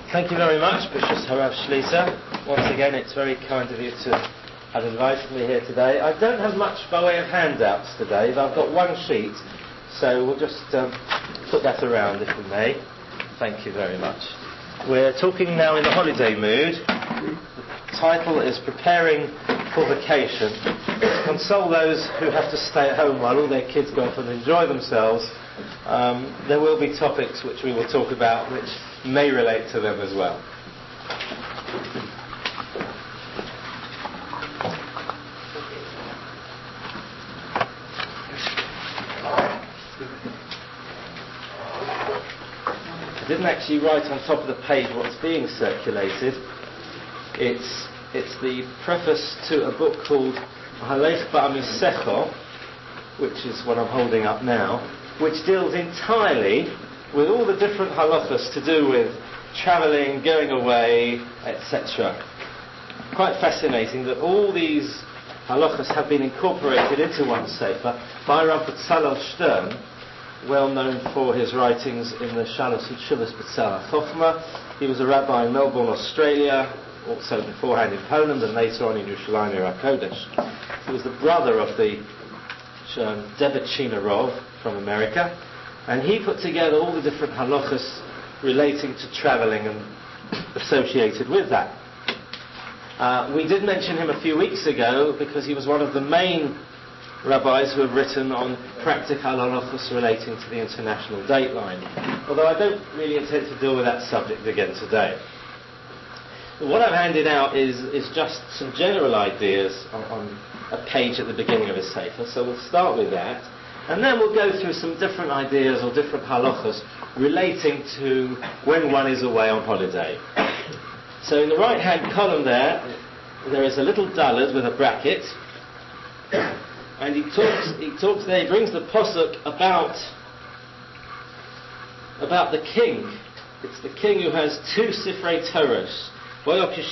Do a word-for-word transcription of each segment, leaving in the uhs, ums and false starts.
Thank you very much, Bishop Harav Shlita. Once again, it's very kind of you to have invited me here today. I don't have much by way of handouts today, but I've got one sheet, so we'll just um, put that around if we may. Thank you very much. We're talking now in the holiday mood. The title is Preparing for Vacation. To console those who have to stay at home while all their kids go off and enjoy themselves, um, there will be topics which we will talk about which may relate to them as well. I didn't actually write on top of the page what's being circulated. It's it's the preface to a book called Halech Ba'amisecho, which is what I'm holding up now, which deals entirely with all the different halachas to do with travelling, going away, et cetera. Quite fascinating that all these halachas have been incorporated into one sefer by Rav Betzalel Stern, well known for his writings in the Shalos Utshuvas Betzalel Chochmah. He was a rabbi in Melbourne, Australia, also beforehand in Poland, and later on in Yerushalayim HaKodesh. He was the brother of the um, Debechina Rov from America, and he put together all the different halachas relating to travelling and associated with that. Uh, we did mention him a few weeks ago because he was one of the main rabbis who have written on practical halachas relating to the international dateline, although I don't really intend to deal with that subject again today. What I've handed out is, is just some general ideas on, on a page at the beginning of his sefer, so we'll start with that, and then we'll go through some different ideas or different halachas relating to when one is away on holiday. So in the right-hand column there, there is a little daled with a bracket, and he talks, he talks there, he brings the pasuk about, about the king. It's the king who has two Sifrei Torahs. So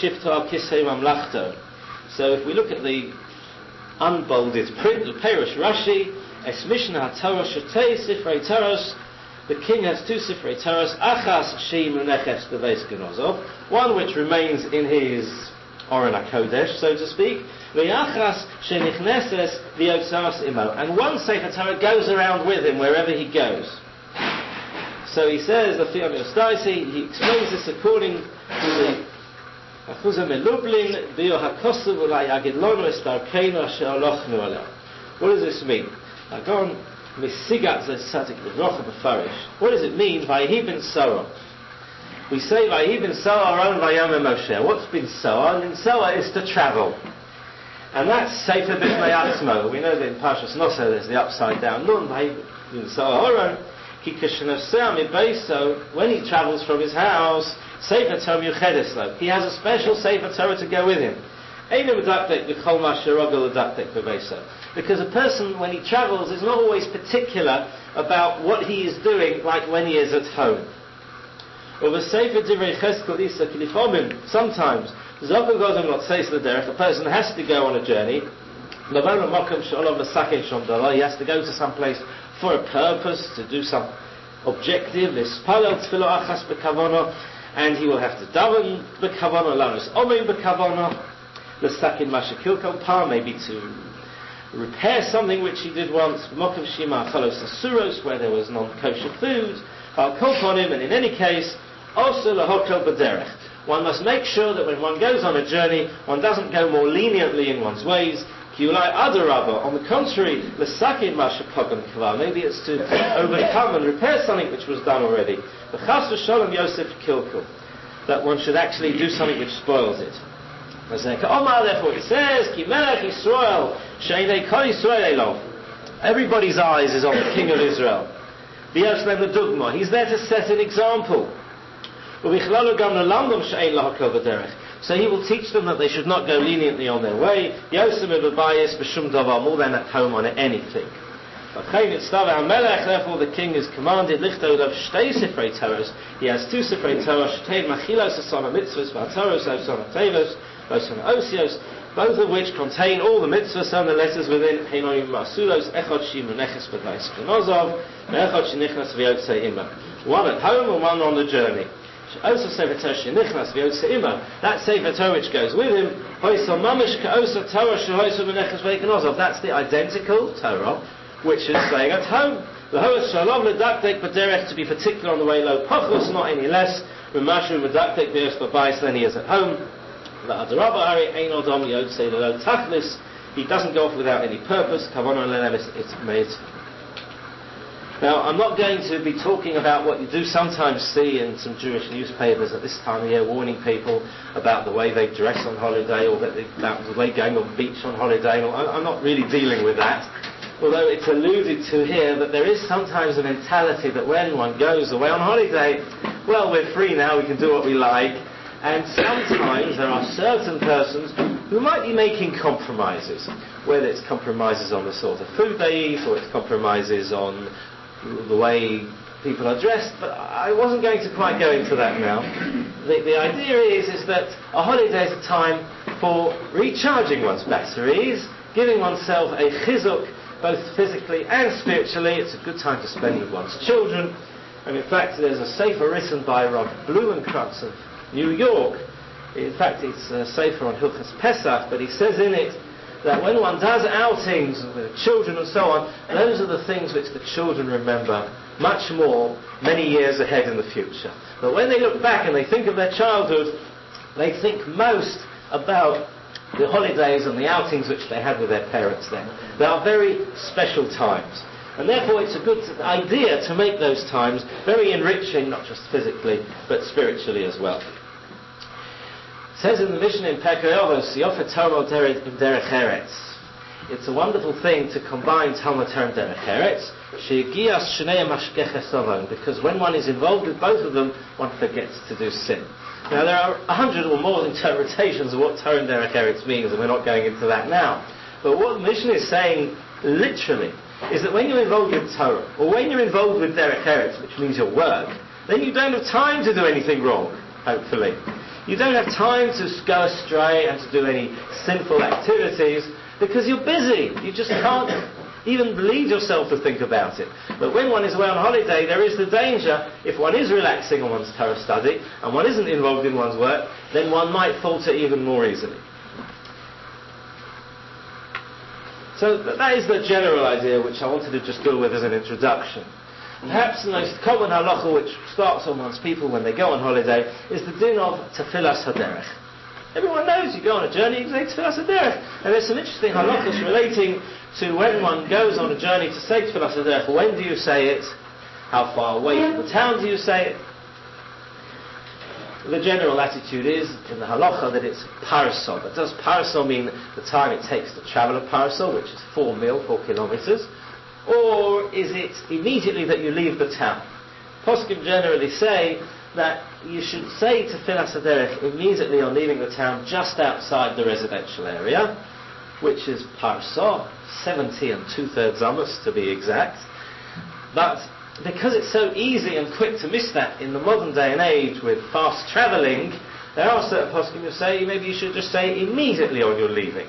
if we look at the unbolded print, the Perush Rashi, Es Mishnah HaTorah Shetei Sifrei Torahs, the king has two Sifrei Torahs, Achas Sheim Uneches Beveis Genozov, one which remains in his Oren HaKodesh, so to speak, Ve'achas Shenichneses V'yotzas Imo, and one Sefer Torah goes around with him wherever he goes. So he says, the Fiam Yostaisi, he explains this according to the Achuzah Melublin, Dio HaKosuv Ulai Agidlonu Estarkeinu Asher Alochnu Aleh. What does this mean? Agon Misigat Zesadik B'Rocha B'Farish. What does it mean? Vayihi ben Soah. We say Vayihi ben Soah Aron Vayom Moshe. What's been Soah? And Soah is to travel. And that's Sefer B'Fnei Atzmo. We know that in Parshas Noseh there's the upside down Nun. Vayihi ben Soah Aron. Ki Kishenavseh Mibayso. When he travels from his house, Sefer Torah Yuchedes Lo. He has a special Sefer Torah to go with him. Because a person, when he travels, is not always particular about what he is doing, like when he is at home. Sometimes, a person has to go on a journey. He has to go to some place for a purpose, to do some objective, and he will have to daven b'kavana, lanos omein b'kavana, l'sakin mashakilkal par, maybe to repair something which he did once, mokum shima chalos asuros, where there was non-kosher food, al kolponim, and in any case, also lahokel b'derech. One must make sure that when one goes on a journey, one doesn't go more leniently in one's ways. Kiulai adarabah, on the contrary, l'sakin mashapogam kavar, maybe it's to overcome and repair something which was done already. V'chas v'shalom Yosef kilkul, that one should actually do something which spoils it. Therefore he says, Ki melech Yisrael, she'enei kol Yisrael elov. Everybody's eyes is on the King of Israel. V'yos lem l'dugma, he's there to set an example. U'vichlalo gam l'lamdom she'en lahakol b'derech. So he will teach them that they should not go leniently on their way. Yosem evabayis b'shum davar, more than at home on anything. Therefore the king is commanded, lichtod of shtei sifrei Torahs. He has two sifrei Torah, shtein machilos asana mitzvahs, v'atoros asana tevos, v'asana osios, both of which contain all the mitzvahs and the letters within. Heinoim masulos echad shimu neches b'vais genozov, ve'echad shenichnas v'yotzei ima. One at home and one on the journey. Also Sefer Torah shenichnas v'yotze imo. That Sefer Torah which goes with him, hoisel mamish ka'osa Torah shehoisel b'nechas v'ekanozov. That's the identical Torah which is staying at home. The hois shalom ledaktek b'derech, to be particular on the way low pachus, not any less. V'mashu medaktek v'yos b'bayis than he is at home. V'adarabah ari ein odom yotze lo tachlis. He doesn't go off without any purpose. Kavanah lelem, it's made. Now, I'm not going to be talking about what you do sometimes see in some Jewish newspapers at this time of year, warning people about the way they dress on holiday, or that they, about the way going on the beach on holiday. I'm not really dealing with that, although it's alluded to here that there is sometimes a mentality that when one goes away on holiday, well, we're free now, we can do what we like, and sometimes there are certain persons who might be making compromises, whether it's compromises on the sort of food they eat, or it's compromises on the way people are dressed, but I wasn't going to quite go into that now. The, the idea is, is that a holiday is a time for recharging one's batteries, giving oneself a chizuk, both physically and spiritually. It's a good time to spend with one's children. And in fact, there's a sefer written by Rav Blumenkrantz of New York. In fact, it's a sefer on Hilchas Pesach, but he says in it that when one does outings with children and so on, those are the things which the children remember much more many years ahead in the future. But when they look back and they think of their childhood, they think most about the holidays and the outings which they had with their parents then. They are very special times. And therefore it's a good idea to make those times very enriching, not just physically, but spiritually as well. It says in the Mishnah in Pirkei Avos, Yofer Torah derech eretz. It's a wonderful thing to combine Talmud Torah and derech eretz, she'gias shnei mashgeches ovan, because when one is involved with both of them, one forgets to do sin. Now there are a hundred or more interpretations of what Torah and derech eretz means, and we're not going into that now. But what the Mishnah is saying, literally, is that when you're involved with Torah, or when you're involved with derech eretz, which means your work, then you don't have time to do anything wrong, hopefully. You don't have time to go astray and to do any sinful activities because you're busy. You just can't even lead yourself to think about it. But when one is away on holiday, there is the danger, if one is relaxing on one's Torah study and one isn't involved in one's work, then one might falter even more easily. So that is the general idea which I wanted to just deal with as an introduction. Perhaps the most common halacha which starts on one's people when they go on holiday is the din of tefillas haderech. Everyone knows you go on a journey, you say tefillas haderech. And there's some interesting halachas relating to when one goes on a journey to say tefillas haderech. When do you say it? How far away from the town do you say it? The general attitude is in the halacha that it's parasol. But does parasol mean the time it takes to travel a parasol, which is four mil, four kilometers? Or is it immediately that you leave the town? Poskim generally say that you should say tefillas haderech immediately on leaving the town, just outside the residential area, which is parsa, seventy and two-thirds amos to be exact. But because it's so easy and quick to miss that in the modern day and age with fast travelling, there are certain poskim who say maybe you should just say immediately on your leaving.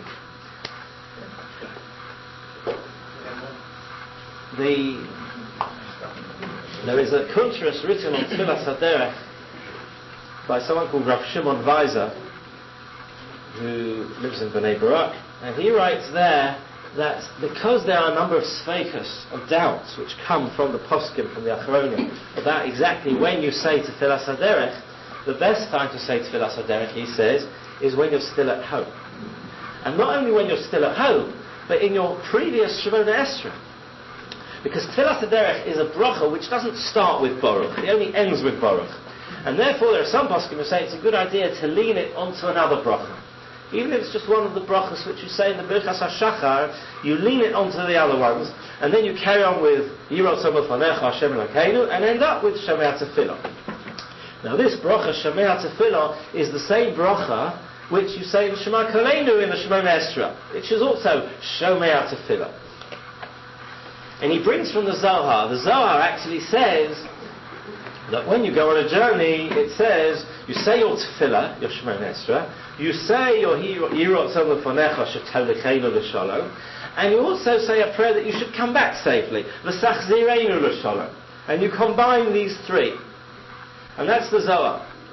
The, there is a contrast written on Tefillas Haderech by someone called Rav Shimon Weiser, who lives in Bnei Barak, and he writes there that because there are a number of sfeikus, of doubts, which come from the poskim, from the achronim, about exactly when you say Tefillas Haderech, the best time to say Tefillas Haderech, he says, is when you're still at home. And not only when you're still at home, but in your previous Shemona Esrei. Because Tefillas Haderech is a bracha which doesn't start with Baruch, it only ends with Baruch. And therefore there are some poskim who say it's a good idea to lean it onto another bracha. Even if it's just one of the brachas which you say in the Birchas HaShachar, you lean it onto the other ones, and then you carry on with Yirot Tzomot Fanecha Hashem Elokeinu, and end up with Shomei Tefillah. Now this bracha, Shomei Tefillah, is the same bracha which you say in Shema Koleinu in the Shemona Esrei, which is also Shomei Tefillah. And he brings from the Zohar. The Zohar actually says that when you go on a journey, it says, you say your tefillah, your Shemona Esrei, you say your Yirot Tzomot Fanecha Shetolicheinu L'Shalom, and you also say a prayer that you should come back safely, V'sachzireinu L'Shalom. And you combine these three. And that's the Zohar.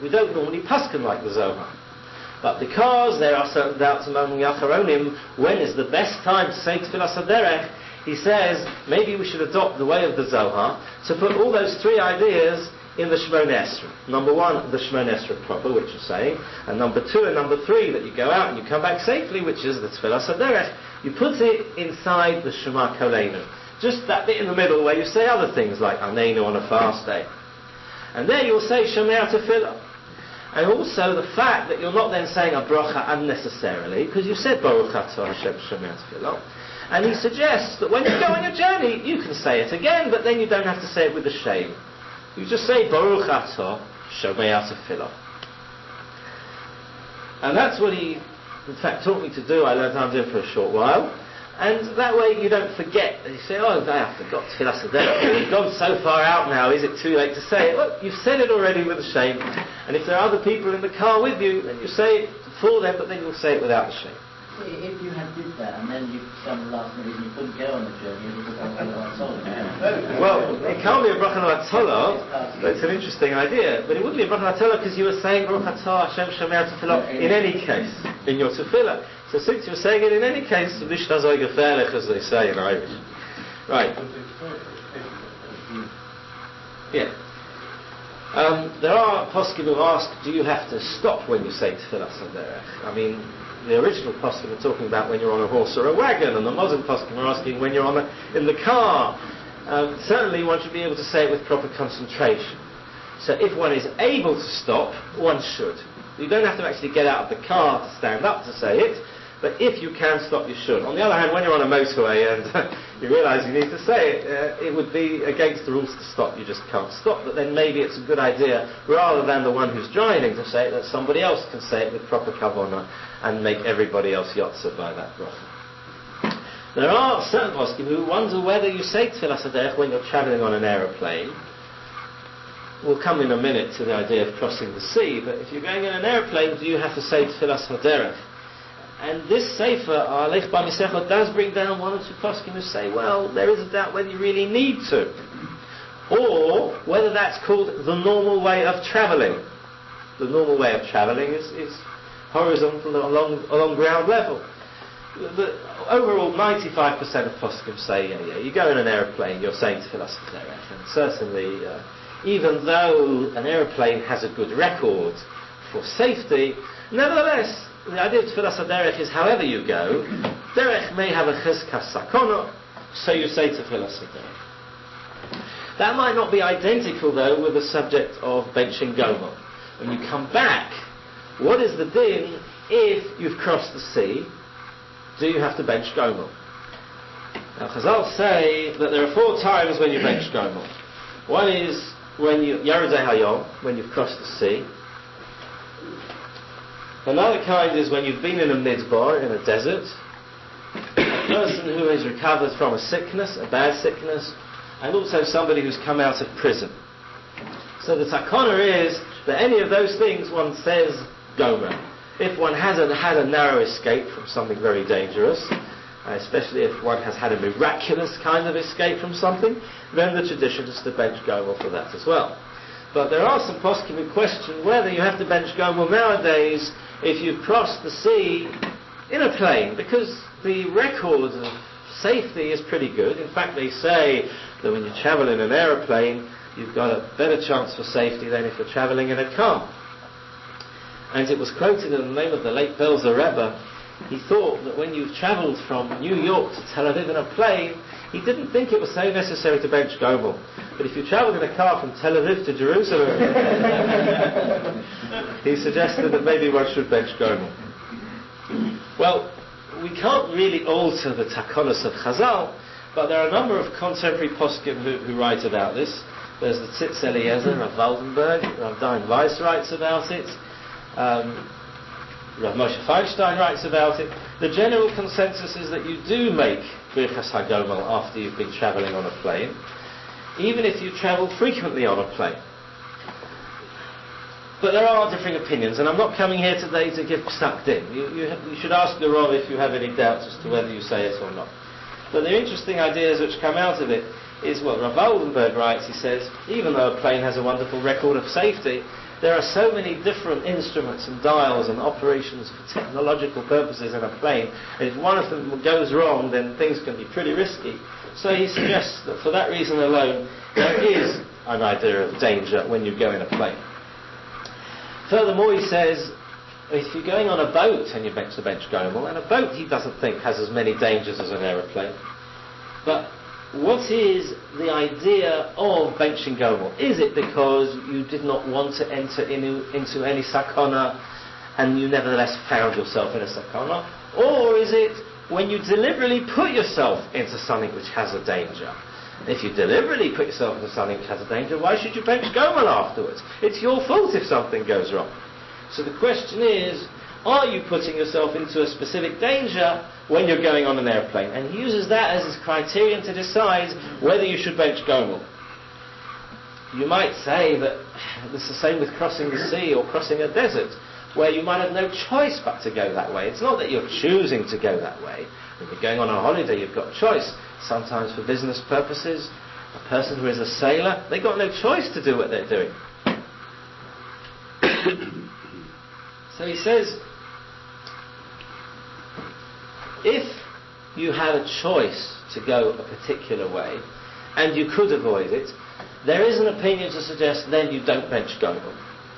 we don't normally paskin like the Zohar. But because there are certain doubts among the Acharonim, when is the best time to say Tfilas HaDerech, he says, maybe we should adopt the way of the Zohar, to put all those three ideas in the Shemona Esrei. Number one, the Shemona Esrei proper, which is saying, and number two and number three, that you go out and you come back safely, which is the Tfilas HaDerech. You put it inside the Shema Koleinu. Just that bit in the middle where you say other things like Aneinu on a fast day. And there you'll say Shemea Tefillah. And also the fact that you're not then saying a bracha unnecessarily, because you said Baruch Atah Hashem Shemea Tefillah. And he suggests that when you go on your journey, you can say it again, but then you don't have to say it with a shame. You just say Baruch Atah Shemea Tefillah. And that's what he, in fact, taught me to do. I learned how to do it for a short while. And that way you don't forget. You say, oh, I forgot Tfilas HaDerech. We've gone so far out now, is it too late to say it? Well, you've said it already with a shame. And if there are other people in the car with you, then you say it for them, but then you'll say it without a shame. If you had did that and then you, some last minute reason you couldn't go on the journey, it was a bracha. Well, it can't be a bracha l'Hatzolah, but it's an interesting idea. But it wouldn't be a bracha l'Hatzolah because you were saying Baruch Atah Hashem Shemea Tefillah in any case, in your tefillah. So since you were saying it in any case, Vishtazoi Gefährlich, as they say in Irish. Right. Yeah. Um, there are poskim who ask, do you have to stop when you say Tfilas HaDerech? I mean, the original poskim are talking about when you're on a horse or a wagon, and the modern poskim are asking when you're on a, in the car. Um, certainly one should be able to say it with proper concentration. So if one is able to stop, one should. You don't have to actually get out of the car to stand up to say it, but if you can stop, you should. On the other hand, when you're on a motorway and you realise you need to say it, uh, it would be against the rules to stop. You just can't stop. But then maybe it's a good idea, rather than the one who's driving to say it, that somebody else can say it with proper kavanah and make everybody else yotza by that bracha. There are certain poskim who wonder whether you say Tfilas HaDerech when you're travelling on an aeroplane. We'll come in a minute to the idea of crossing the sea, but if you're going in an aeroplane, do you have to say Tfilas HaDerech? And this Sefer, Alech B'Misechot, does bring down one or two poskim who say, well, there is a doubt whether you really need to. Or whether that's called the normal way of travelling. The normal way of travelling is, is horizontal along, along ground level. The overall ninety-five percent of poskim say, yeah, yeah, you go in an aeroplane, you're saying Tfilas HaDerech. And certainly, uh, even though an aeroplane has a good record for safety, nevertheless, the idea of Tfilas HaDerech is however you go, Derech may have a chizkas sakona, so you say Tfilas HaDerech. That might not be identical though with the subject of benching gomel. When you come back, what is the din if you've crossed the sea? Do you have to bench gomel? Now Chazal say that there are four times when you bench gomel. One is when you, Yaredei Hayom, when you've crossed the sea. Another kind is when you've been in a midbar, in a desert, a person who has recovered from a sickness, a bad sickness, and also somebody who's come out of prison. So the takana is that any of those things one says gomer. If one hasn't had a narrow escape from something very dangerous, especially if one has had a miraculous kind of escape from something, then the tradition is to bench gomer for that as well. But there are some poskim who question whether you have to bench gomel nowadays if you've crossed the sea in a plane, because the record of safety is pretty good. In fact, they say that when you travel in an aeroplane, you've got a better chance for safety than if you're travelling in a car. And it was quoted in the name of the late Belzer Rebbe. He thought that when you've travelled from New York to Tel Aviv in a plane, he didn't think it was so necessary to bench gomel. But if you travelled in a car from Tel Aviv to Jerusalem, he suggested that maybe one should bench gomel. Well, we can't really alter the takonos of Chazal, but there are a number of contemporary poskim who, who write about this. There's the Tzitz Eliezer of Waldenberg, Rav Dayan Weiss writes about it. Um, Rav Moshe Feinstein writes about it. The general consensus is that you do make Birchas HaGomel after you've been travelling on a plane, even if you travel frequently on a plane. But there are differing opinions, and I'm not coming here today to give psak din. You, you, you should ask the Rav if you have any doubts as to whether you say it or not. But the interesting ideas which come out of it is, well, Rav Waldenberg writes, he says, even though a plane has a wonderful record of safety, There are so many different instruments and dials and operations for technological purposes in a plane, and if one of them goes wrong, then things can be pretty risky. So he suggests that for that reason alone, there is an idea of danger when you go in a plane. Furthermore, he says, if you're going on a boat and you bench the bench gomel, and a boat he doesn't think has as many dangers as an aeroplane, but what is the idea of benching gomel? Is it because you did not want to enter in, into any sakana and you nevertheless found yourself in a sakana? Or is it when you deliberately put yourself into something which has a danger? If you deliberately put yourself into something which has a danger, why should you bench gomel afterwards? It's your fault if something goes wrong. So the question is, are you putting yourself into a specific danger when you're going on an airplane? And he uses that as his criterion to decide whether you should bench gomel. You might say that it's the same with crossing the sea or crossing a desert, where you might have no choice but to go that way. It's not that you're choosing to go that way. When you're going on a holiday, you've got choice. Sometimes for business purposes, a person who is a sailor, they've got no choice to do what they're doing. So he says, if you had a choice to go a particular way, and you could avoid it, there is an opinion to suggest then you don't bench gomel.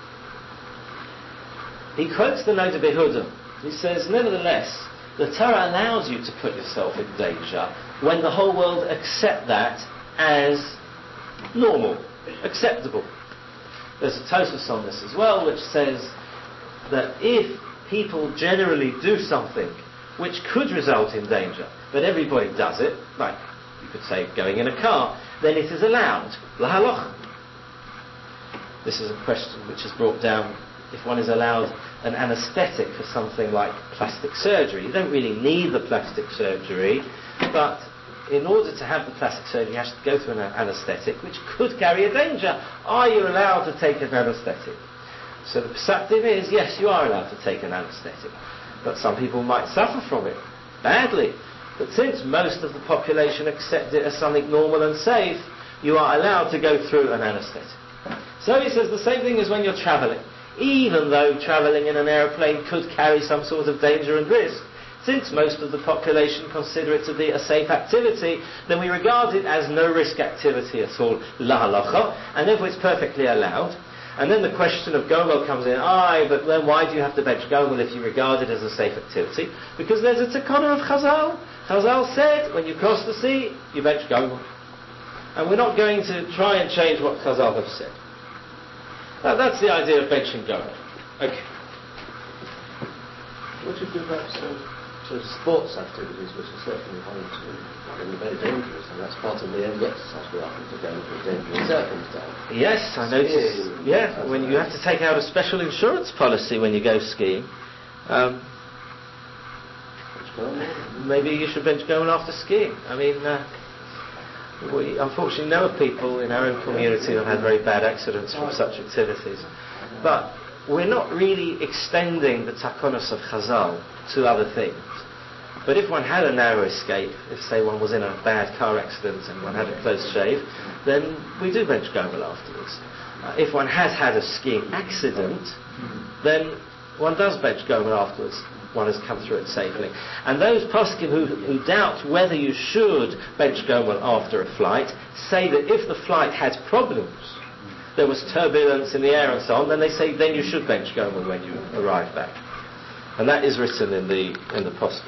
He quotes the Noda B'Yehuda. He says, nevertheless, the Torah allows you to put yourself in danger when the whole world accept that as normal, acceptable. There's a Tosfos on this as well, which says that if people generally do something which could result in danger, but everybody does it, like you could say going in a car, then it is allowed. Lahaloch. This is a question which is brought down if one is allowed an anaesthetic for something like plastic surgery. You don't really need the plastic surgery, but in order to have the plastic surgery you have to go through an anaesthetic which could carry a danger. Are you allowed to take an anaesthetic? So the perceptive is, yes, you are allowed to take an anaesthetic, but some people might suffer from it badly. But since most of the population accept it as something normal and safe, you are allowed to go through an anaesthetic. So he says the same thing as when you're travelling. Even though travelling in an aeroplane could carry some sort of danger and risk, since most of the population consider it to be a safe activity, then we regard it as no risk activity at all, la halacha, and therefore it's perfectly allowed. And then the question of gomel comes in. Aye, but then why do you have to bench gomel if you regard it as a safe activity? Because there's a takana of Chazal. Chazal said, when you cross the sea, you bench gomel. And we're not going to try and change what Chazal have said. Now, that's the idea of benching gomel. Okay. What do you do about some sort of sports activities which are certainly going to be very dangerous, and that's part of the only exercise we often to go into dangerous circumstances? Yes, I noticed. Yeah, when you have to take out a special insurance policy when you go skiing. Um, maybe you should bench gomel after skiing. I mean, uh, we unfortunately know of people in our own community who have had very bad accidents from such activities. But we're not really extending the takonos of Chazal to other things. But if one had a narrow escape, if say one was in a bad car accident and one had a close shave, then we do bench gomel afterwards. Uh, if one has had a skiing accident, then one does bench gomel afterwards. One has come through it safely. And those poskim who, who doubt whether you should bench gomel after a flight say that if the flight had problems, there was turbulence in the air and so on, then they say then you should bench gomel when you arrive back. And that is written in the in the poskim.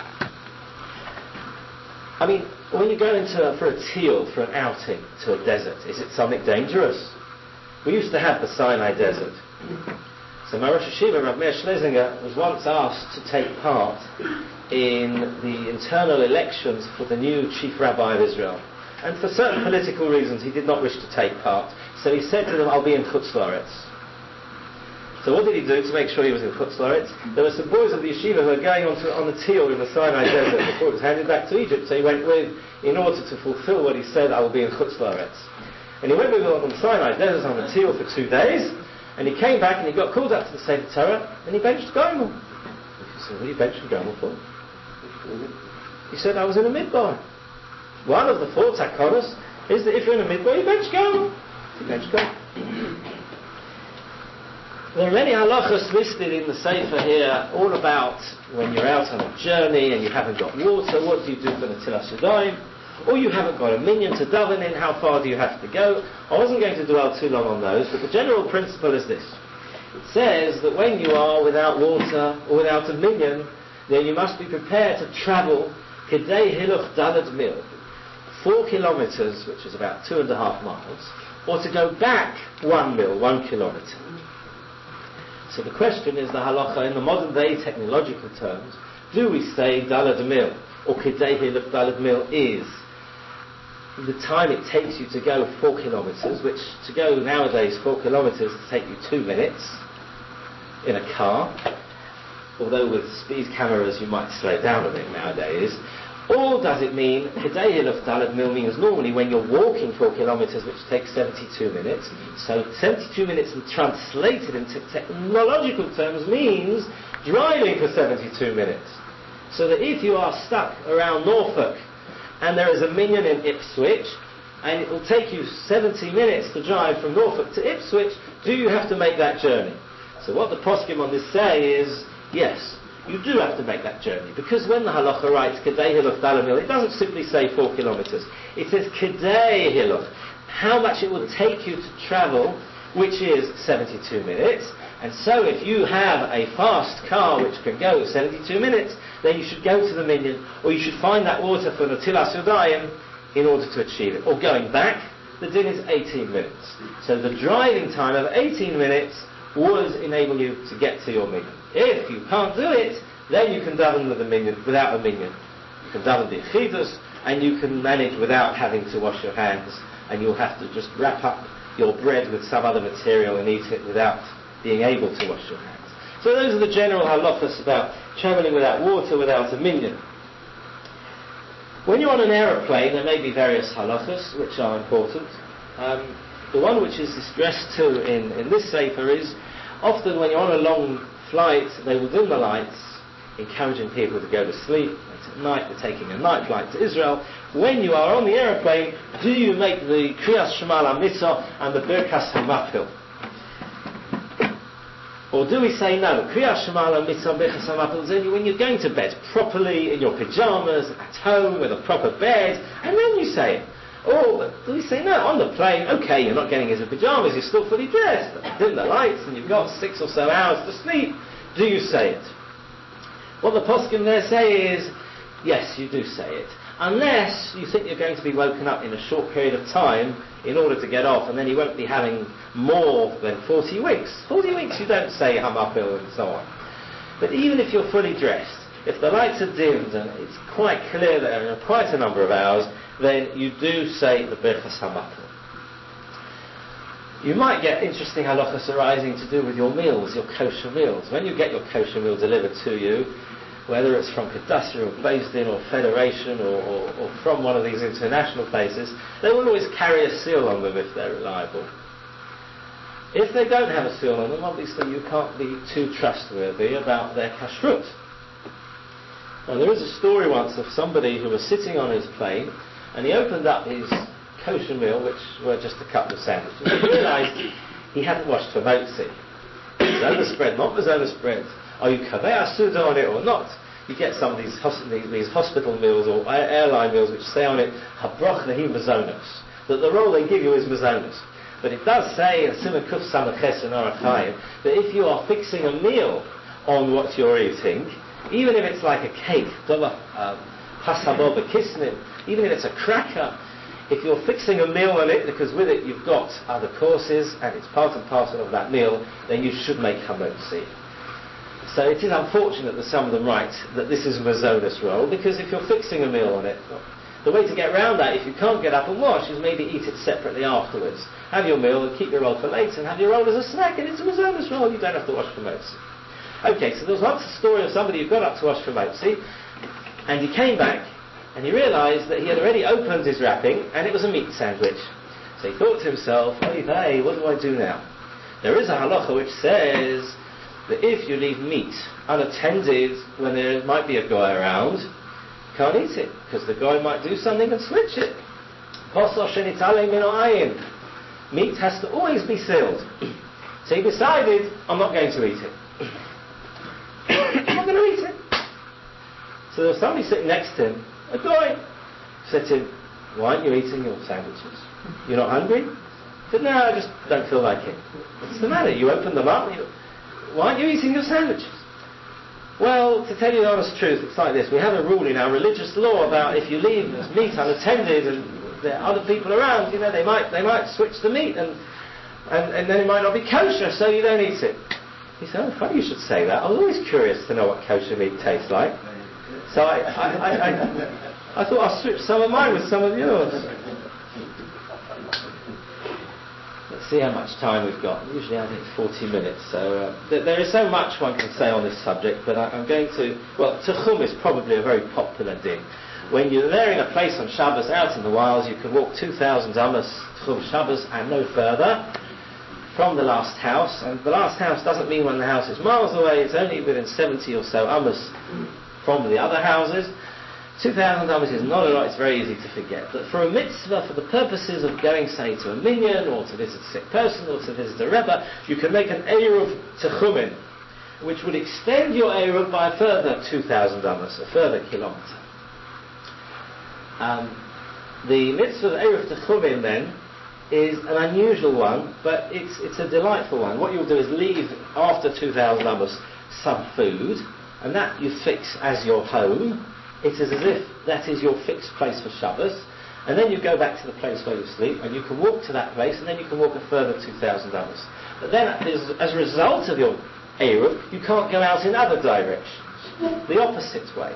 I mean, when you go into a, for a teal, for an outing to a desert, is it something dangerous? We used to have the Sinai Desert. So my Rosh Hashiva, Rav Meir Schlesinger, was once asked to take part in the internal elections for the new chief rabbi of Israel. And for certain political reasons he did not wish to take part. So he said to them, I'll be in Chutz La'aretz. So what did he do to make sure he was in Chutz La'aretz? There were some boys of the yeshiva who were going on, to, on the teal in the Sinai Desert before it was handed back to Egypt. So he went with, in order to fulfill what he said, I will be in Chutz La'aretz. And he went with them on the Sinai Desert on the teal for two days. And he came back and he got called up to the Sefer Torah and he benched gomel. He said, what are you benching gomel for? He said, I was in a midbar. One of the four takonos is that if you're in a midbar, you bench gomel. You bench gomel. There are many halachas listed in the Sefer here, all about when you're out on a journey and you haven't got water, what do you do for the Netilas Yadayim? Or you haven't got a minyan to daven in, how far do you have to go? I wasn't going to dwell too long on those, but the general principle is this. It says that when you are without water or without a minyan, then you must be prepared to travel Kedei Hiluch Dalad Mil, four kilometres, which is about two and a half miles, or to go back one mil, one kilometre. So the question is, the halacha in the modern day technological terms, do we say Dalad Mil, or Kedei Hiluch Dalad Mil is the time it takes you to go four kilometres, which to go nowadays four kilometres take you two minutes in a car, although with speed cameras you might slow down a bit nowadays. Or does it mean Kedei Hiluch Dalad Mil means normally when you're walking four kilometres, which takes seventy-two minutes, so seventy-two minutes translated into technological terms means driving for seventy-two minutes. So that if you are stuck around Norfolk and there is a minyan in Ipswich, and it will take you seventy minutes to drive from Norfolk to Ipswich, do you have to make that journey? So what the poskim on this say is, yes, you do have to make that journey, because when the halacha writes Kedei Hiluch Dalad Mil, it doesn't simply say four kilometres. It says Kedei Hiluch, how much it will take you to travel, which is seventy-two minutes. And so if you have a fast car which can go seventy-two minutes, then you should go to the minyan, or you should find that water for Netilas Yadayim in order to achieve it. Or going back, the din is eighteen minutes. So the driving time of eighteen minutes would enable you to get to your minyan. If you can't do it, then you can daven with a minyan, without a minyan. You can daven the Yechidus, and you can manage without having to wash your hands, and you'll have to just wrap up your bread with some other material and eat it without being able to wash your hands. So those are the general halachas about travelling without water, without a minyan. When you're on an aeroplane, there may be various halachas which are important. Um, the one which is stressed too in, in this sefer is, often when you're on a long flight, they will dim the lights, encouraging people to go to sleep. Late at night, they're taking a night flight to Israel. When you are on the aeroplane, do you make the Kriyas Shema L'Mitzah and the Birkas HaMapil? Or do we say no? Kriyas Shema L'Mitzah, Birkas HaMapil is only when you're going to bed properly, in your pyjamas, at home, with a proper bed, and then you say it. Or do we say no, on the plane, okay, you're not getting into pyjamas, you're still fully dressed, dim the lights, and you've got six or so hours to sleep. Do you say it? What the poskim there say is, yes, you do say it. Unless you think you're going to be woken up in a short period of time in order to get off, and then you won't be having more than forty weeks. forty weeks you don't say Hamapil and so on. But even if you're fully dressed, if the lights are dimmed and it's quite clear that there are quite a number of hours, then you do say the Birchas HaMapil. You might get interesting halachas arising to do with your meals, your kosher meals. When you get your kosher meal delivered to you, whether it's from Kedusha or Beis Din or Federation or, or, or from one of these international places, they will always carry a seal on them if they're reliable. If they don't have a seal on them, obviously you can't be too trustworthy about their kashrut. Now there is a story once of somebody who was sitting on his plane and he opened up his kosher meal, which were just a couple of sandwiches. He realised he hadn't washed for motzi. Mazona spread, not Mazona spread. Are you kaveh suda on it or not? You get some of these, hosp- these, these hospital meals or airline meals which say on it, habrach nahi mazonos, that the roll they give you is mazonos. But it does say in Siman Kuf Samaches and Orach Chaim that if you are fixing a meal on what you're eating, even if it's like a cake, pasabo b'kisnin, even if it's a cracker, if you're fixing a meal on it, because with it you've got other courses and it's part and parcel of that meal, then you should make hamotzi. So it is unfortunate that some of them write that this is mazonos roll, because if you're fixing a meal on it, the way to get around that, if you can't get up and wash, is maybe eat it separately afterwards. Have your meal and keep your roll for later, and have your roll as a snack, and it's a mazonos roll, you don't have to wash for motzi. Okay, so there was once a story of somebody who got up to wash for motzi, and he came back, and he realised that he had already opened his wrapping, and it was a meat sandwich. So he thought to himself, oy vey, what do I do now? There is a halacha which says that if you leave meat unattended when there might be a guy around, you can't eat it, because the guy might do something and switch it. Meat has to always be sealed. So he decided, I'm not going to eat it. I'm not going to eat it. So there was somebody sitting next to him, a guy, said to him, why aren't you eating your sandwiches? You're not hungry? He said, no, I just don't feel like it. What's the matter? You opened them up. You, why aren't you eating your sandwiches? Well, to tell you the honest truth, it's like this. We have a rule in our religious law about if you leave meat unattended and there are other people around, you know, they might they might switch the meat and, and, and then it might not be kosher, so you don't eat it. He said, oh, funny you should say that. I was always curious to know what kosher meat tastes like. So I, I, I, I, I thought I'll switch some of mine with some of yours. Let's see how much time we've got. Usually I think forty minutes. So uh, th- there is so much one can say on this subject, but I, I'm going to... Well, Techum is probably a very popular din. When you're there in a place on Shabbos, out in the wilds, you can walk two thousand amos Techum Shabbos and no further from the last house. And the last house doesn't mean when the house is miles away, it's only within seventy or so amos from the other houses. two thousand amos is not a lot, it's very easy to forget. But for a mitzvah, for the purposes of going, say, to a minyan, or to visit a sick person, or to visit a rebbe, you can make an Eruv Techumin, which would extend your Eruv by a further two thousand amos, a further kilometre. Um, the mitzvah of Eruv Techumin, then, is an unusual one, but it's it's a delightful one. What you'll do is leave, after two thousand amos, some food, and that you fix as your home. It is as if that is your fixed place for Shabbos, and then you go back to the place where you sleep, and you can walk to that place, and then you can walk a further two thousand amos. But then, as, as a result of your Eruv, you can't go out in other directions, the opposite way.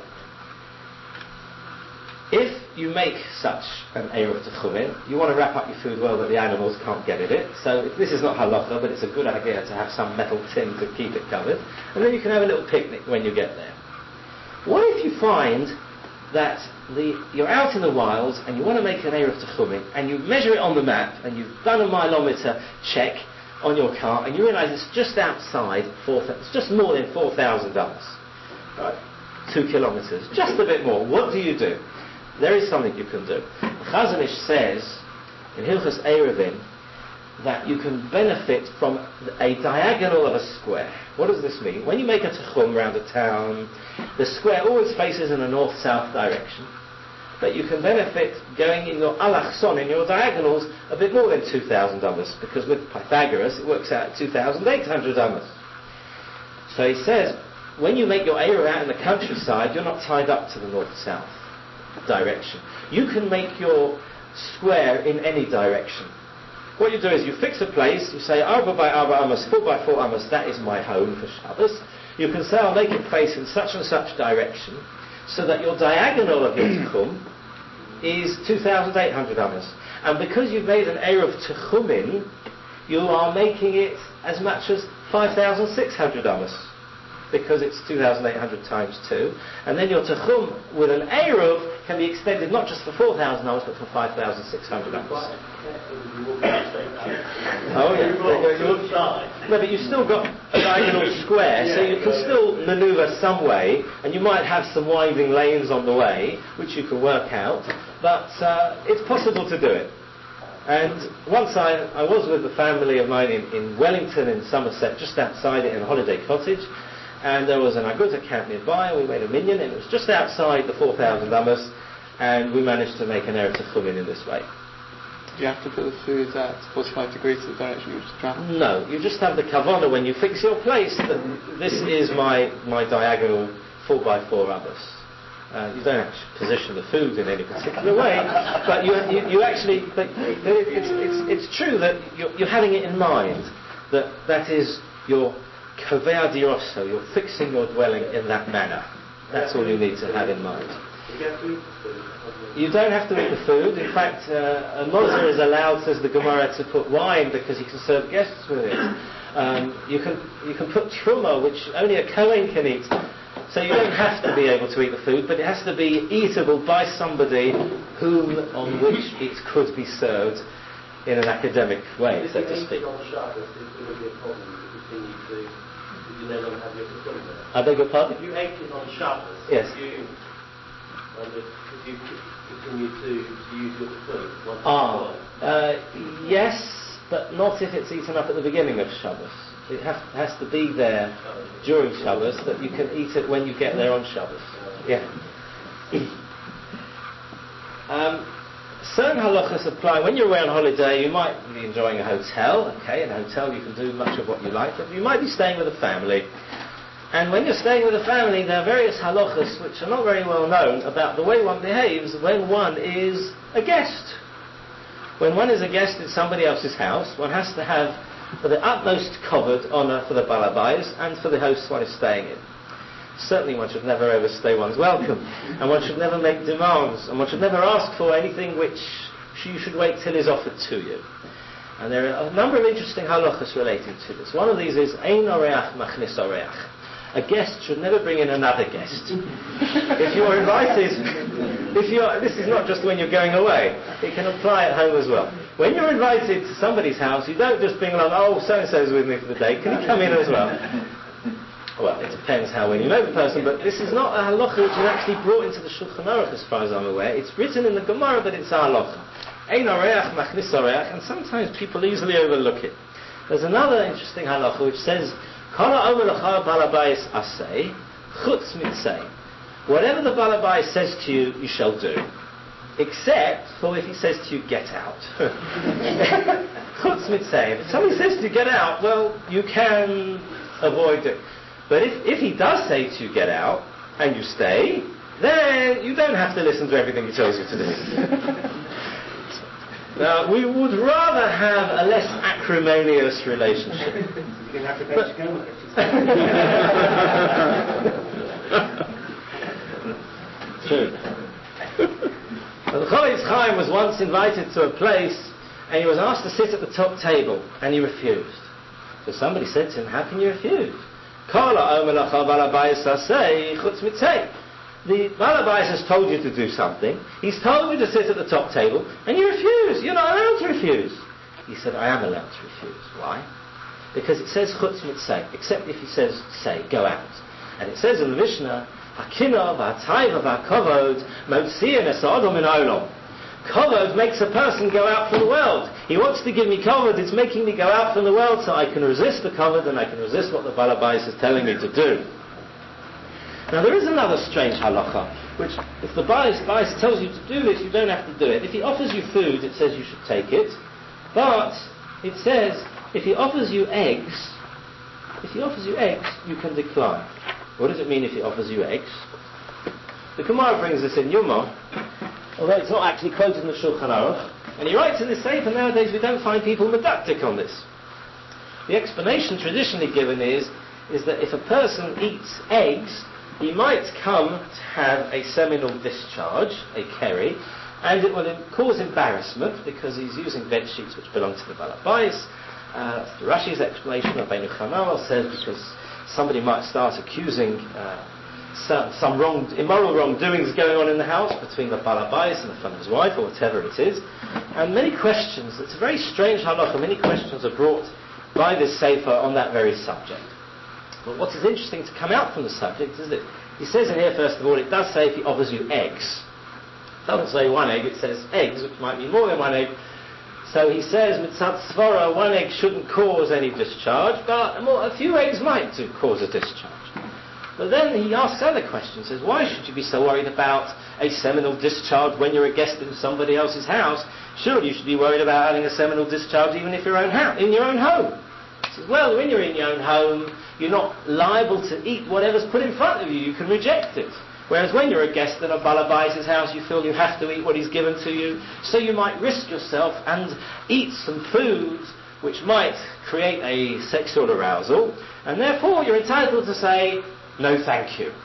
If you make such an Eruv Techumin, you want to wrap up your food well that the animals can't get at it. So this is not halacha, but it's a good idea to have some metal tin to keep it covered. And then you can have a little picnic when you get there. What if you find that the, you're out in the wilds and you want to make an Eruv Techumin and you measure it on the map and you've done a milometer check on your car and you realise it's just outside, four, it's just more than four thousand amos, right? Two kilometres, just a bit more. What do you do? There is something you can do. Chazon Ish says in Hilchos Eruvin that you can benefit from a diagonal of a square. What does this mean? When you make a Techum round a town, the square always faces in a north-south direction, but you can benefit going in your alachson, in your diagonals, a bit more than two thousand amos, because with Pythagoras it works out at two thousand eight hundred amos. So he says, when you make your Eruv out in the countryside, you're not tied up to the north-south direction. You can make your square in any direction. What you do is you fix a place, you say arba by arba amos, four by four amos, that is my home for Shabbos. You can say I'll make it face in such and such direction, so that your diagonal of your Techum is two thousand eight hundred amos. And because you've made an Eruv Techumin, you are making it as much as five thousand six hundred amos, because it's two thousand eight hundred times two. And then your Techum with an Eruv can be extended not just for four thousand amos, but for five thousand six hundred amos. Oh yeah. No, but you've still got a diagonal square, so you can still manoeuvre some way, and you might have some winding lanes on the way, which you can work out, but uh, it's possible to do it. And once I, I was with a family of mine in, in Wellington, in Somerset, just outside it in a holiday cottage, and there was an Aguda camp nearby, and we made a minyan, and it was just outside the four thousand amos, and we managed to make an Eruv Techumin in this way. Do you have to put the food at forty-five degrees to the direction you wish to travel? No, you just have the kavanah when you fix your place that this is my, my diagonal four by four amos. Uh, you don't have to position the food in any particular way, but you, you, you actually, but it, it's, it's, it's true that you're, you're having it in mind, that that is your kovea diroso, you're fixing your dwelling in that manner. That's all you need to have in mind. You don't have to eat the food. In fact, uh, a mozer is allowed, says the Gemara, to put wine because he can serve guests with it. Um, you can you can put truma, which only a Kohen can eat. So you don't have to be able to eat the food, but it has to be eatable by somebody whom, on which it could be served in an academic way, so to speak. I beg your pardon? If you ate it on Shabbos, yes. you, if you continue to, to use your food once Ah, uh, yes, but not if it's eaten up at the beginning of Shabbos. It have, has to be there during Shabbos, that you can eat it when you get there on Shabbos. Yeah. um, certain halachas apply. When you're away on holiday, you might be enjoying a hotel. Okay, in a hotel you can do much of what you like, but you might be staying with a family. And when you're staying with a family, there are various halachas which are not very well known about the way one behaves when one is a guest. When one is a guest in somebody else's house, one has to have for the utmost covered honour for the balabais and for the host one is staying in. Certainly one should never overstay one's welcome, and one should never make demands, and one should never ask for anything which you should wait till is offered to you. And there are a number of interesting halachas relating to this. One of these is ein oreach machnis oreach. A guest should never bring in another guest. If you're invited, if you're, this is not just when you're going away, it can apply at home as well. When you're invited to somebody's house, you don't just bring along, oh, so-and-so's with me for the day, can he come in as well? Well, it depends how well you know the person, but this is not a halacha which is actually brought into the Shulchan Aruch as far as I'm aware. It's written in the Gemara, but it's a halacha. Ein oreach machnis oreach, and sometimes people easily overlook it. There's another interesting halacha which says, Kala omer lecha balabais asay, chutz mitzay. Whatever the balabais says to you, you shall do. Except for if he says to you, get out. Chutz mitzay. If somebody says to you, get out, well, you can avoid it. But if, if he does say to you, get out, and you stay, then you don't have to listen to everything he tells you to do. Now, we would rather have a less acrimonious relationship. You can have to go to go. True. The Chofetz Chaim was once invited to a place, and he was asked to sit at the top table, and he refused. So somebody said to him, how can you refuse? The Balabais has told you to do something. He's told you to sit at the top table, and you refuse. You're not allowed to refuse. He said, I am allowed to refuse. Why? Because it says chutz mitzay, except if he says, say, go out. And it says in the Mishnah, Hakina v'hatayva v'hakovod motzi'en es ha'adam min ha'olam. Kovod makes a person go out from the world. He wants to give me kovod, it's making me go out from the world so I can resist the kovod and I can resist what the Balabais is telling me to do. Now there is another strange halacha, which if the bias, bias tells you to do this, you don't have to do it. If he offers you food, it says you should take it. But it says, if he offers you eggs, if he offers you eggs, you can decline. What does it mean if he offers you eggs? The Gemara brings this in Yuma, although it's not actually quoted in the Shulchan Aruch. And he writes in the Sefer, nowadays we don't find people medactic on this. The explanation traditionally given is, is that if a person eats eggs, he might come to have a seminal discharge, a keri, and it will cause embarrassment because he's using bed sheets which belong to the Balabais. Uh, that's the Rashi's explanation. of Rabbeinu Chananel says because somebody might start accusing uh, some, some wrong, immoral wrongdoings going on in the house between the Balabais and the fellow's wife or whatever it is. And many questions, it's a very strange halacha, many questions are brought by this Sefer on that very subject. But what is interesting to come out from the subject is that he says in here, first of all, it does say if he offers you eggs. It doesn't say one egg, it says eggs, which might be more than one egg. So he says, mitzat svara, one egg shouldn't cause any discharge, but a few eggs might do cause a discharge. But then he asks other questions, says, why should you be so worried about a seminal discharge when you're a guest in somebody else's house? Surely you should be worried about having a seminal discharge even if you're own house, in your own home. He says, well, when you're in your own home, you're not liable to eat whatever's put in front of you. You can reject it. Whereas when you're a guest in a Balabais' house, you feel you have to eat what he's given to you. So you might risk yourself and eat some food which might create a sexual arousal. And therefore you're entitled to say, no thank you.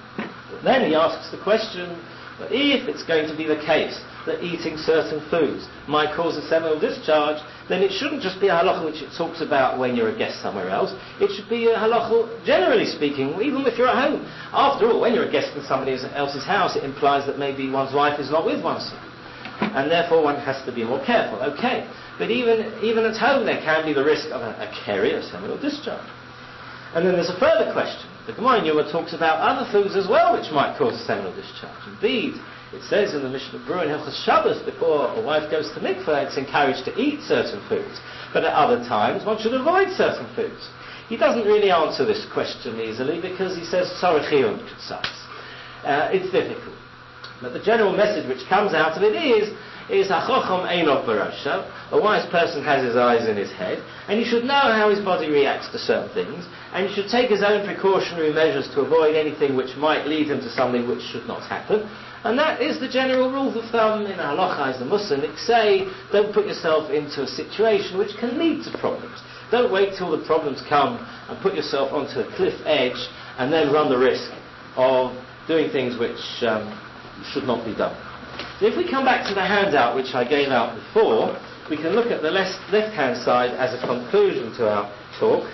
Then he asks the question, but if it's going to be the case that eating certain foods might cause a seminal discharge, then it shouldn't just be a halacha which it talks about when you're a guest somewhere else. It should be a halacha, generally speaking, even if you're at home. After all, when you're a guest in somebody else's house, it implies that maybe one's wife is not with one son. And therefore one has to be more careful. Okay, but even even at home there can be the risk of a, a keri, a seminal discharge. And then there's a further question. The Gemara in Yuma talks about other foods as well which might cause a seminal discharge. Indeed, It says in the Mishnah Berurah in Hilchos Shabbos, before a wife goes to mikveh, it's encouraged to eat certain foods, but at other times one should avoid certain foods. He doesn't really answer this question easily because he says tzarechiyun k'tzatz. Uh, it's difficult. But the general message which comes out of it is is hachacham einov barashav. A wise person has his eyes in his head, and he should know how his body reacts to certain things, and he should take his own precautionary measures to avoid anything which might lead him to something which should not happen. And that is the general rule of thumb in halacha as the Muslims say, don't put yourself into a situation which can lead to problems. Don't wait till the problems come and put yourself onto a cliff edge and then run the risk of doing things which um, should not be done. So if we come back to the handout which I gave out before, we can look at the left, left-hand side as a conclusion to our talk.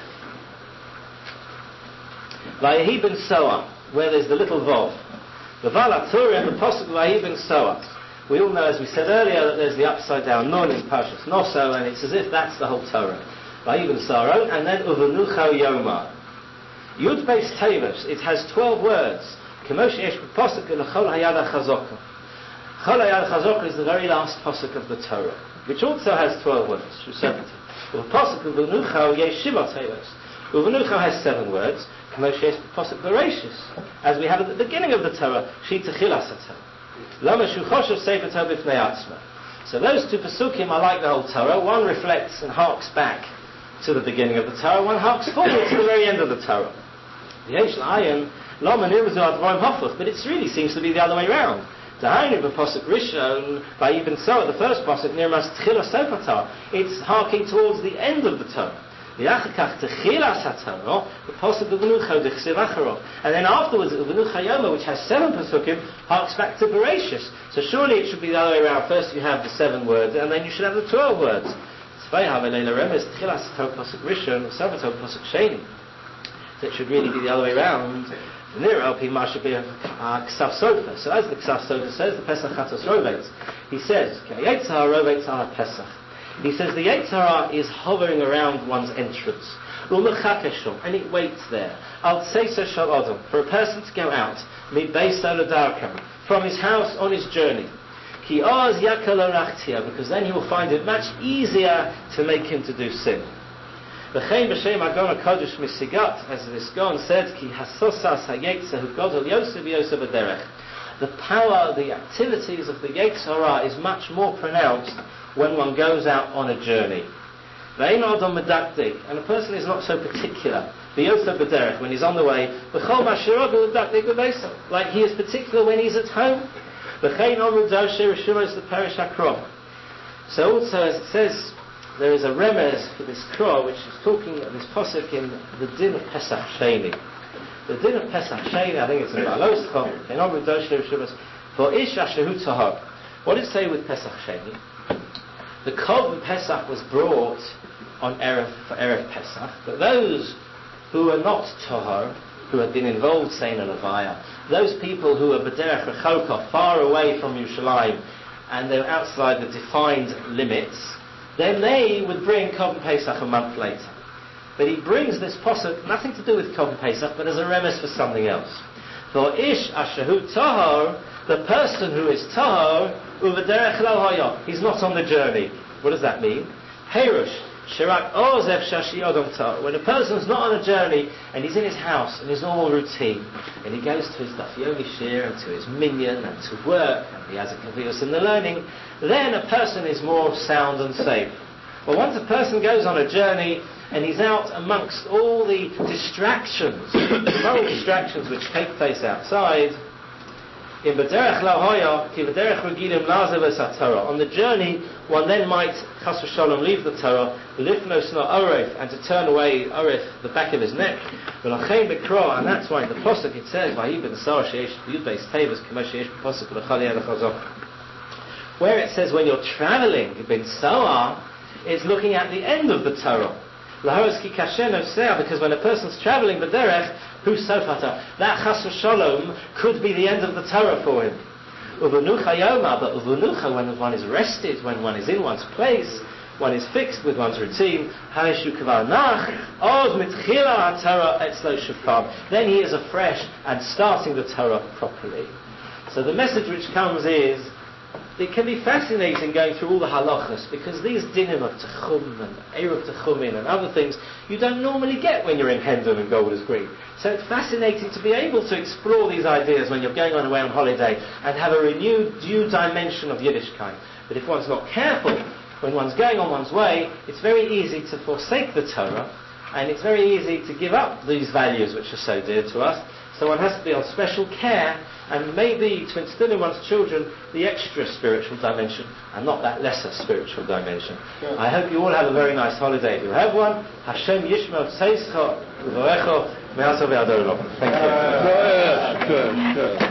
Vayehi ben Soah, where there's the little Vov. The Valatur and the Pasuk Vayehi ben Soah. We all know, as we said earlier, that there's the upside down Nun in Parshas Noso, and it's as if that's the whole Torah. Vayehi ben Soah, and then Uvenucha Yomar. Yud Beis Tevis, it has twelve words. K'mosh yesh b'Pasuk l'chol hayad ha'chazokah. Chol hayad ha'chazokah is the very last Pasuk of the Torah, which also has twelve words. The Pasuk Uvenucha yesh Shivot Tevis. Uvenucha has seven words. K'mosh yesh b'Pasuk Bereshis, as we have at the beginning of the Torah. Shi techilas haTorah. Lama shu choshev sefer Torah b'fnei atzma. So those two Pasukim are like the whole Torah. One reflects and harks back to the beginning of the Torah. One harks forward to the very end of the Torah. The Yesh L'Ayin Lama nirvazu advarim hafluch, but it really seems to be the other way around. Dahainu b'Pasuk Rishon Vayehi ben Soah, the first Pasuk nirmas tchilas sefer Torah. It's harking towards the end of the Torah. The Achakach techilas haTorah, the Pasuk Uvenucha dechsiv acharo, and then afterwards Uvenucha Yoma, which has seven Pasukim, harks back to Bereshis. So surely it should be the other way around. First you have the seven words, and then you should have the twelve words. So it should really be the other way around. So as the Ksaf Sofer says, the Pesach Chatos Rovetz, he says, he says the Yetzer Hara is hovering around one's entrance, and it waits there. For a person to go out, from his house on his journey, because then he will find it much easier to make him to do sin. As this Gon said, the power, the activities of the Yetzer Hara is much more pronounced when one goes out on a journey. And a person is not so particular. When he's on the way, like he is particular when he's at home. So also, as it says, there is a remez for this Krah, which is talking of this Pasuk in the Din of Pesach Sheni. The Din of Pesach Sheni, I think it's in Ba'aloscha, for Ish Ashehu Tahor. What does it say with Pesach Sheni? The Korban Pesach was brought on Erev, for Erev Pesach, but those who were not Tahor, who had been involved, say, in a Levaya, those people who were B'derech Rechoka, far away from Yerushalayim, and they were outside the defined limits, then they would bring Korban Pesach a month later. But he brings this posuk, nothing to do with Korban Pesach, but as a remiss for something else. For Ish Ashehu Tahor, the person who is Tahor, Uvederech Lo Haya, he's not on the journey. What does that mean? Herush, Shirak Ozev Shashi Odom Tahor. When a person's not on a journey, and he's in his house, in his normal routine, and he goes to his Daf Yomi Shir, and to his minyan, and to work, and he has a kavius in the learning, then a person is more sound and safe. But once a person goes on a journey, and he's out amongst all the distractions, moral distractions which take place outside, in B'derech Lahoya, Ki B'derech Regilim Lazev Es HaTorah. On the journey, one then might, Chas v'Shalom, leave the Torah, Lifnos No Oref, and to turn away Oref, the back of his neck, V'lachem B'Kra, and that's why in the Pasuk it says, Vayehi ben Soah sheyesh b'Yud Beis Tevis, K'mo sheyesh b'Pasuk L'chol Yad HaChazok. Where it says when you're traveling, ben Soah, it's looking at the end of the Torah. Because when a person's traveling the derech, who sofata, that chas v'shalom could be the end of the Torah for him. Uvenucha yoma, but uvenucha, when one is rested, when one is in one's place, one is fixed with one's routine, then he is afresh and starting the Torah properly. So the message which comes is, it can be fascinating going through all the halachas, because these dinim of Techum and Eruv Techumin and other things you don't normally get when you're in Hendon and Golders Green. So it's fascinating to be able to explore these ideas when you're going on away on holiday and have a renewed due dimension of Yiddishkeit. But if one's not careful, when one's going on one's way, it's very easy to forsake the Torah, and it's very easy to give up these values which are so dear to us. So one has to be on special care, and maybe to instill in one's children the extra spiritual dimension and not that lesser spiritual dimension. Yeah. I hope you all have a very nice holiday. If you have one, Hashem Yishmael Tzeischa Uvorecho Me'asav Ve'adolom. Thank you. Uh, good, good.